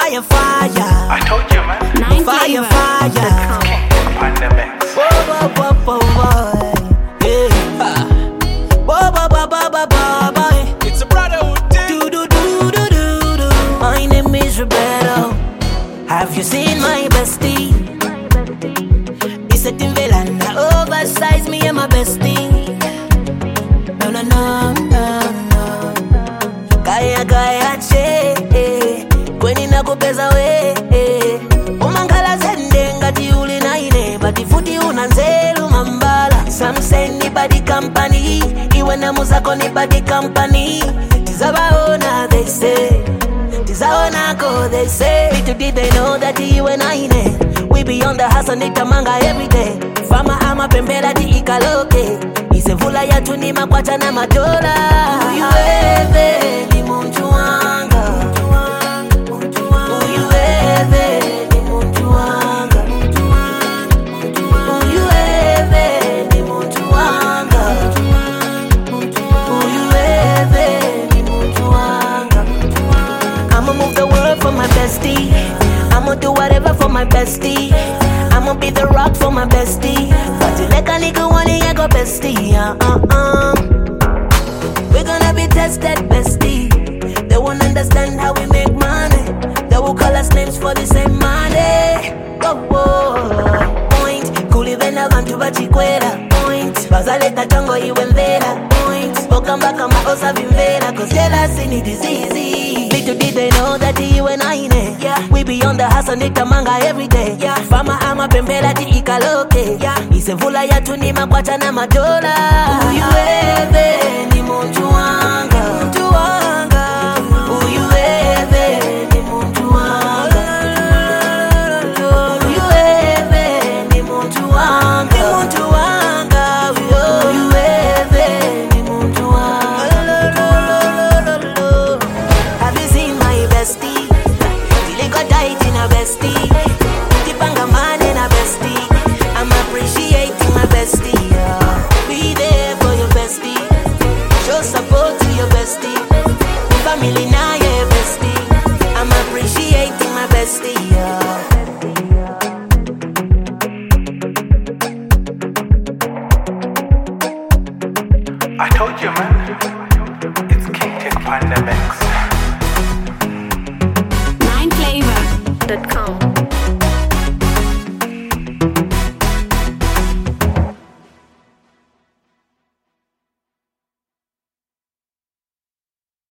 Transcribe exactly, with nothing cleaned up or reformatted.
Fire, fire. I told you, man. Fire, fire. Pandemics. Whoa, whoa, whoa, whoa, whoa. Yeah. Whoa, whoa, whoa, whoa, whoa, whoa, whoa. It's a brotherhood thing. Do, do, do, do, do, do. My name is Roberto. Have you seen my bestie? It's a Timberland, oversize me and my bestie. No, no, no, no, no. Kaya, kaya, che. Kweni na kupeza we. Umangala zende ngati uli na ine. Bati futi unanzelu mambala. Some say ni body company. Iwe na muzako ni body company. Tizabaona, they say. Tizaona go, they say. Little did they know that you and I ne. We be on the hustle, nitamanga every day. Fama ama pembela di ikaloke. Isevula ya tuni makwata na madola. Uyuweze ni muntu wanga. Uyuweze ni muntu wanga. Uyuweze ni muntu wanga. Uyuweze ni muntu wanga. I'ma move the world for my bestie. I'ma do whatever for my bestie. I'ma be the rock for my bestie. Fatileka nigga wani yako bestie. Uh uh uh. We're gonna be tested bestie. They won't understand how we make money. They will call us names for the same money. Whoa whoa. Point. Kulivena vantu bachikwera. Point. Bazaleta tango iwemvera. Point. Okamba kama osa vimvera. Cause jealousy ni disease. Little did they know that you and I ne. Yeah. We be on the hustle nitamanga every day. Yeah. Fama ama pembela di ikaloke. Yeah. Isevula ya tuni makwata na madola. Uyuweze ni muntu wanga. Muntu wanga. Uyuweze ni muntu wanga. Uyuweze ni muntu wanga. Ni muntu wanga. Uyuweze ni muntu wanga. Have you seen my bestie? Tiliko tight in a bestie. Tipanga man in a bestie. I'm appreciating my bestie. Yeah. Be there for your bestie. Show support to your bestie. Family now your bestie. I'm appreciating my bestie. Yeah. I told you, man. It's King Tech Pandemics.